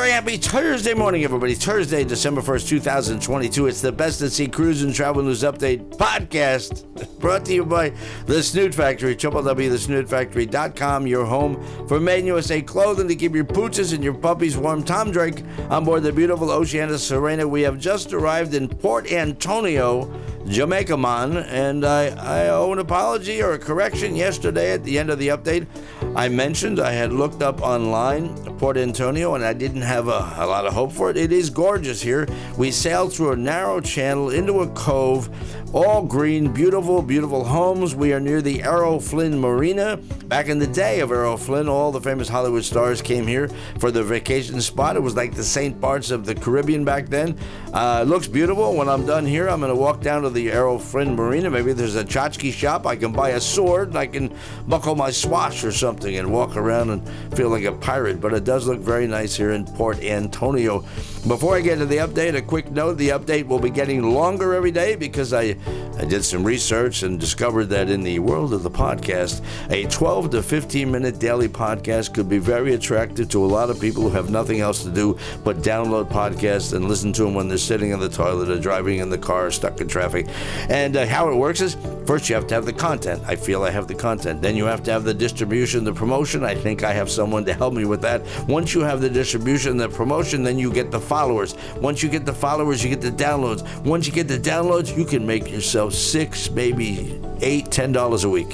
very happy Thursday morning, everybody. Thursday, December 1st, 2022. It's the Best at Sea Cruise and Travel News Update podcast brought to you by The Snood Factory, www.thesnoodfactory.com, your home for Made in USA clothing to keep your pooches and your puppies warm. Tom Drake on board the beautiful Oceana Serena. We have just arrived in Port Antonio, Jamaica, man, and I owe an apology or a correction. Yesterday at the end of the update, I mentioned I had looked up online Port Antonio, and I didn't have a lot of hope for it. It is gorgeous here. We sailed through a narrow channel into a cove, all green, beautiful, beautiful homes. We are near the Errol Flynn Marina. Back in the day of Errol Flynn, all the famous Hollywood stars came here for their vacation spot. It was like the St. Bart's of the Caribbean back then. It looks beautiful. When I'm done here, I'm going to walk down to the Errol Flynn Marina. Maybe there's a tchotchke shop. I can buy a sword, and I can buckle my swash or something and walk around and feel like a pirate. But it does look very nice here in Port Antonio. Before I get to the update, a quick note. The update will be getting longer every day because I did some research and discovered that in the world of the podcast, a 12 to 15 minute daily podcast could be very attractive to a lot of people who have nothing else to do but download podcasts and listen to them when they're sitting in the toilet or driving in the car or stuck in traffic. And how it works is, first you have to have the content. I feel I have the content. Then you have to have the distribution, the promotion. I think I have someone to help me with that. Once you have the distribution, the promotion, then you get the followers. Once you get the followers, you get the downloads. Once you get the downloads, you can make yourself $6, maybe $8, $10 a week.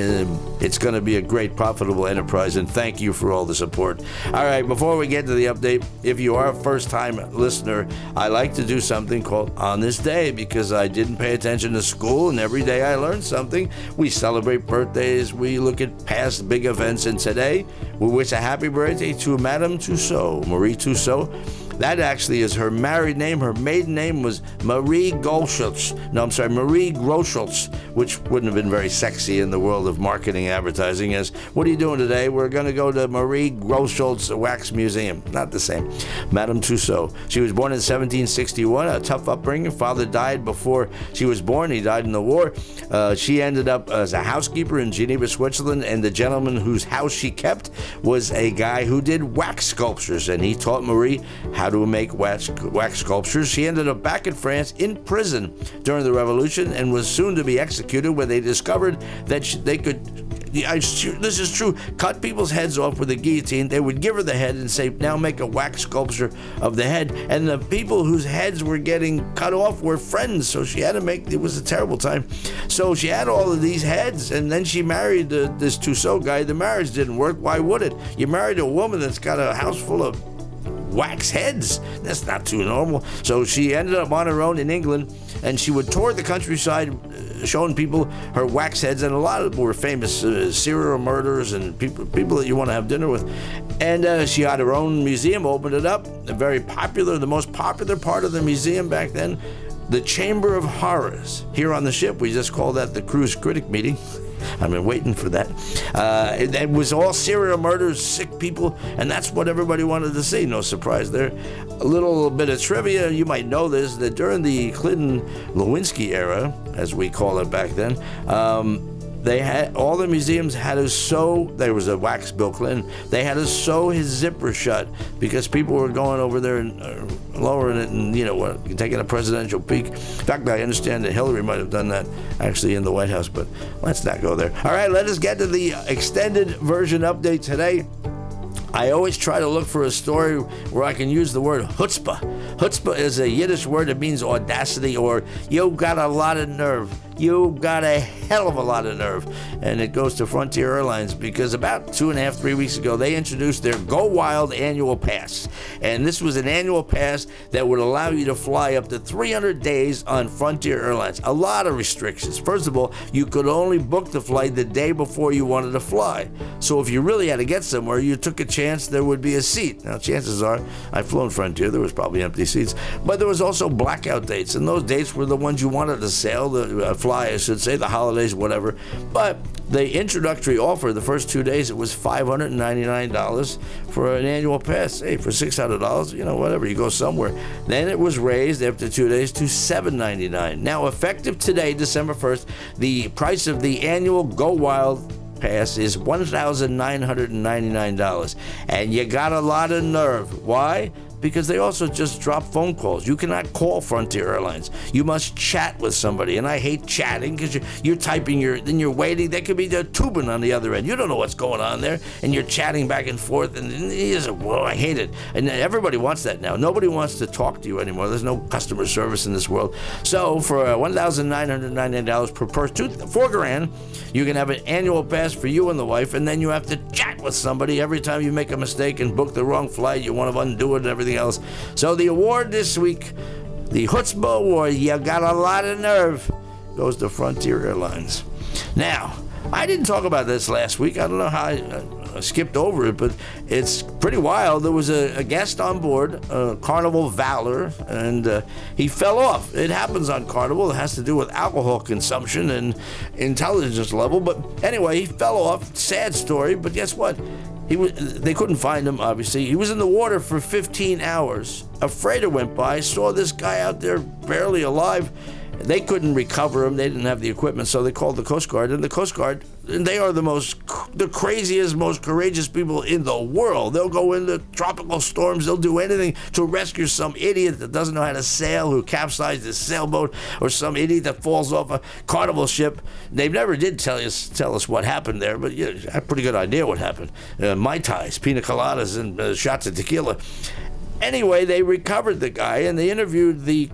It's going to be a great, profitable enterprise, and thank you for all the support. All right, before we get to the update, if you are a first-time listener, I like to do something called On This Day because I didn't pay attention to school, and every day I learned something. We celebrate birthdays, we look at past big events, and today we wish a happy birthday to Madame Tussaud, Marie Tussaud. That actually is her married name. Her maiden name was Marie Groschutz, which wouldn't have been very sexy in the world of marketing and advertising. As, what are you doing today? We're going to go to Marie Groschutz Wax Museum. Not the same. Madame Tussaud. She was born in 1761, a tough upbringing. Father died before she was born. He died in the war. She ended up as a housekeeper in Geneva, Switzerland, and the gentleman whose house she kept was a guy who did wax sculptures, and he taught Marie how to make wax sculptures. She ended up back in France in prison during the Revolution and was soon to be executed, where they discovered that they could, this is true, cut people's heads off with a guillotine. They would give her the head and say, now make a wax sculpture of the head. And the people whose heads were getting cut off were friends, so she had to make, it was a terrible time. So she had all of these heads, and then she married this Tussaud guy. The marriage didn't work. Why would it? You married a woman that's got a house full of wax heads. That's not too normal. So she ended up on her own in England, and she would tour the countryside showing people her wax heads, and a lot of them were famous serial murderers and people that you want to have dinner with. And she had her own museum, opened it up, very popular, the most popular part of the museum back then, the Chamber of Horrors. Here on the ship, we just call that the cruise critic meeting. I've been waiting for that. It was all serial murders, sick people, and that's what everybody wanted to see. No surprise there. A little bit of trivia, you might know this, that during the Clinton-Lewinsky era, as we call it back then, they had, all the museums had to sew, there was a wax Bill Clinton, they had to sew his zipper shut because people were going over there and lowering it and, taking a presidential peek. In fact, I understand that Hillary might have done that actually in the White House, but let's not go there. All right, let us get to the extended version update today. I always try to look for a story where I can use the word chutzpah. Chutzpah is a Yiddish word that means audacity, or you got a lot of nerve. You got a hell of a lot of nerve. And it goes to Frontier Airlines because about 2.5, 3 weeks ago, they introduced their Go Wild annual pass. And this was an annual pass that would allow you to fly up to 300 days on Frontier Airlines. A lot of restrictions. First of all, you could only book the flight the day before you wanted to fly. So if you really had to get somewhere, you took a chance there would be a seat. Now, chances are, I've flown Frontier, there was probably empty seats. But there was also blackout dates, and those dates were the ones you wanted to sail, fly, I should say, the holidays, whatever. But the introductory offer, the first 2 days, it was $599 for an annual pass. Hey, for $600, whatever, you go somewhere. Then it was raised after 2 days to $799. Now, effective today, December 1st, the price of the annual Go Wild pass is $1,999. And you got a lot of nerve. Why? Because they also just drop phone calls. You cannot call Frontier Airlines. You must chat with somebody. And I hate chatting because you're typing, then you're waiting. There could be the tubing on the other end. You don't know what's going on there. And you're chatting back and forth. And whoa, I hate it. And everybody wants that now. Nobody wants to talk to you anymore. There's no customer service in this world. So for $1,999 per person, $4,000, you can have an annual pass for you and the wife. And then you have to chat with somebody every time you make a mistake and book the wrong flight. You want to undo it and everything else. So the award this week, the Chutzpah Award, you got a lot of nerve, goes to Frontier Airlines. Now, I didn't talk about this last week. I don't know how I skipped over it, but it's pretty wild. There was a guest on board, Carnival Valor, and he fell off. It happens on Carnival. It has to do with alcohol consumption and intelligence level. But anyway, he fell off. Sad story, but guess what? They couldn't find him, obviously. He was in the water for 15 hours. A freighter went by, saw this guy out there barely alive. They couldn't recover him. They didn't have the equipment, so they called the Coast Guard. And the Coast Guard, they are the craziest, most courageous people in the world. They'll go into tropical storms. They'll do anything to rescue some idiot that doesn't know how to sail, who capsized his sailboat, or some idiot that falls off a Carnival ship. They never did tell us what happened there, but you have a pretty good idea what happened. Mai Tais, pina coladas, and shots of tequila. Anyway, they recovered the guy, and they interviewed the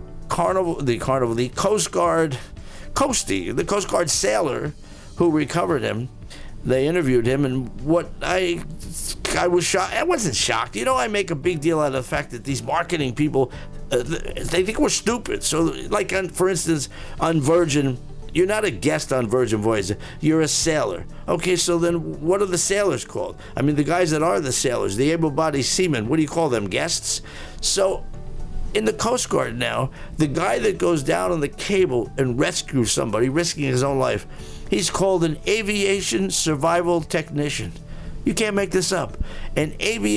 Coast Guard Coastie, the Coast Guard sailor who recovered him. They interviewed him, and I was shocked. I wasn't shocked. I make a big deal out of the fact that these marketing people, they think we're stupid. So, like, for instance, on Virgin, you're not a guest on Virgin Voyages. You're a sailor. Okay, so then what are the sailors called? I mean, the guys that are the sailors, the able-bodied seamen, what do you call them, guests? So, in the Coast Guard now, the guy that goes down on the cable and rescues somebody, risking his own life, he's called an aviation survival technician. You can't make this up. No,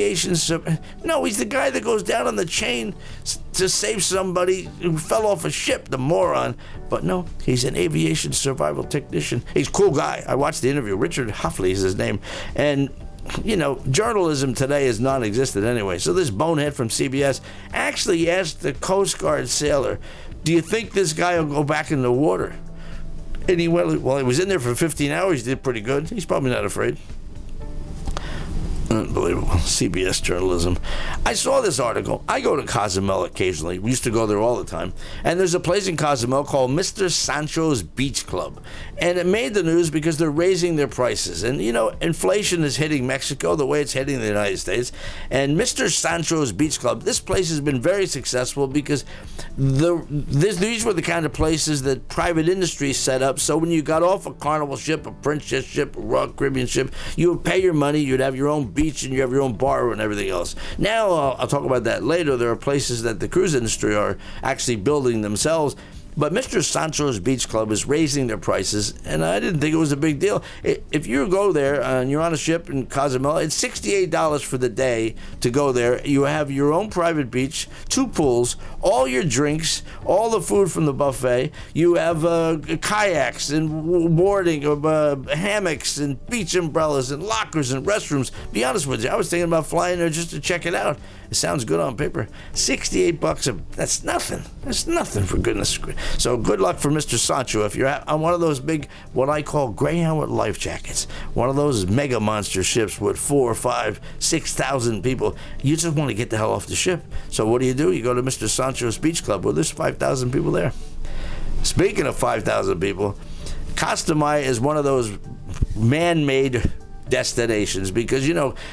he's the guy that goes down on the chain to save somebody who fell off a ship, the moron. But no, he's an aviation survival technician. He's a cool guy. I watched the interview. Richard Huffley is his name. And journalism today is non-existent anyway. So this bonehead from CBS actually asked the Coast Guard sailor, do you think this guy will go back in the water? And he went, well, he was in there for 15 hours. He did pretty good. He's probably not afraid. Unbelievable. CBS journalism. I saw this article. I go to Cozumel occasionally. We used to go there all the time. And there's a place in Cozumel called Mr. Sancho's Beach Club. And it made the news because they're raising their prices. And, inflation is hitting Mexico the way it's hitting the United States. And Mr. Sancho's Beach Club, this place has been very successful because these were the kind of places that private industry set up. So when you got off a Carnival ship, a Princess ship, a Royal Caribbean ship, you would pay your money, you'd have your own beach, and you have your own bar and everything else. Now, I'll talk about that later. There are places that the cruise industry are actually building themselves. But Mr. Sancho's Beach Club is raising their prices, and I didn't think it was a big deal. If you go there and you're on a ship in Cozumel, it's $68 for the day to go there. You have your own private beach, 2 pools, all your drinks, all the food from the buffet. You have kayaks and boarding, hammocks and beach umbrellas and lockers and restrooms. Be honest with you, I was thinking about flying there just to check it out. It sounds good on paper. $68 that's nothing. That's nothing, for goodness sake. So good luck for Mr. Sancho. If you're on one of those big, what I call Greyhound with life jackets, one of those mega monster ships with 4,000, 5,000, 6,000 people, you just want to get the hell off the ship. So what do? You go to Mr. Sancho's Beach Club. Well, there's 5,000 people there. Speaking of 5,000 people, Costa Maya is one of those man-made destinations because,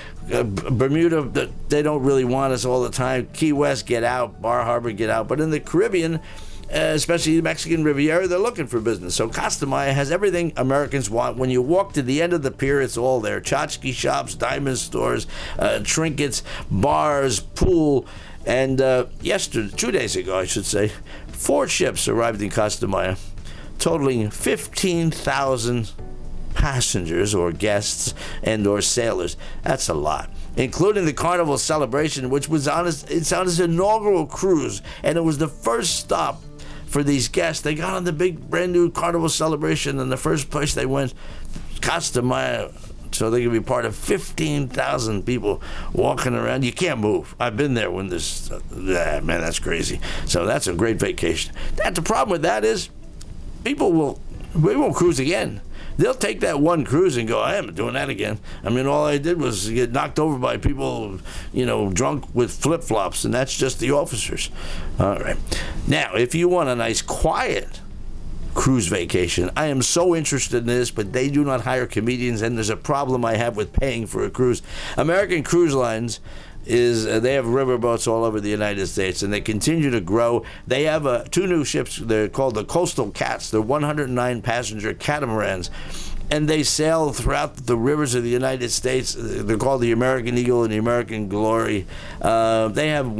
Bermuda, they don't really want us all the time. Key West, get out. Bar Harbor, get out. But in the Caribbean, especially the Mexican Riviera, they're looking for business. So Costa Maya has everything Americans want. When you walk to the end of the pier, it's all there. Tchotchke shops, diamond stores, trinkets, bars, pool. And 2 days ago, I should say, 4 ships arrived in Costa Maya, totaling 15,000 passengers or guests and or sailors. That's a lot, including the Carnival celebration, which was on its inaugural cruise, and it was the first stop for these guests. They got on the big brand new Carnival celebration, and the first place they went, Costa Maya, so they can be part of 15,000 people walking around. You can't move. I've been there when this, man, that's crazy. So that's a great vacation. The problem with that is people won't cruise again. They'll take that one cruise and go, I am doing that again. I mean, all I did was get knocked over by people, drunk with flip-flops, and that's just the officers. All right. Now, if you want a nice, quiet cruise vacation, I am so interested in this, but they do not hire comedians, and there's a problem I have with paying for a cruise. American Cruise Lines they have riverboats all over the United States, and they continue to grow. They have 2 new ships. They're called the Coastal Cats. They're 109-passenger catamarans, and they sail throughout the rivers of the United States. They're called the American Eagle and the American Glory. They have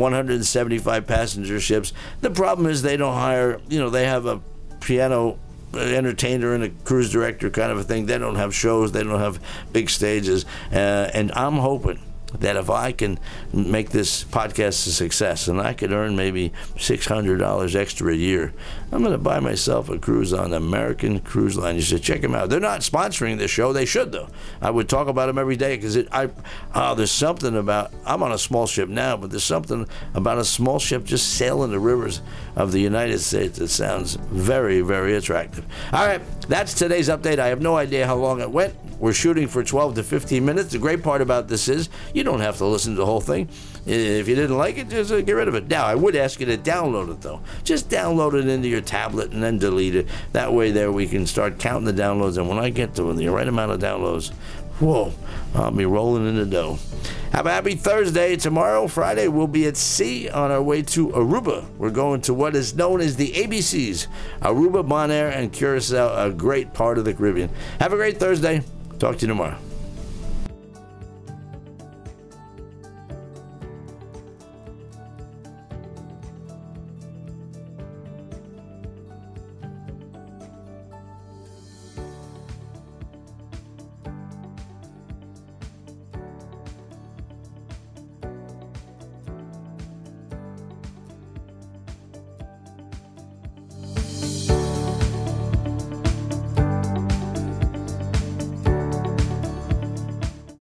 175 passenger ships. The problem is they don't hire, they have a piano entertainer and a cruise director kind of a thing. They don't have shows. They don't have big stages. And I'm hoping that if I can make this podcast a success and I could earn maybe $600 extra a year, I'm going to buy myself a cruise on American Cruise Line. You should check them out. They're not sponsoring this show. They should, though. I would talk about them every day because there's something about, I'm on a small ship now, but there's something about a small ship just sailing the rivers of the United States that sounds very, very attractive. All right, that's today's update. I have no idea how long it went. We're shooting for 12 to 15 minutes. The great part about this is you don't have to listen to the whole thing. If you didn't like it, just get rid of it. Now, I would ask you to download it, though. Just download it into your tablet and then delete it. That way there we can start counting the downloads, and when I get to the right amount of downloads, whoa, I'll be rolling in the dough. Have a happy Thursday. Tomorrow, Friday, we'll be at sea on our way to Aruba. We're going to what is known as the ABCs, Aruba, Bonaire, and Curacao, a great part of the Caribbean. Have a great Thursday. Talk to you tomorrow.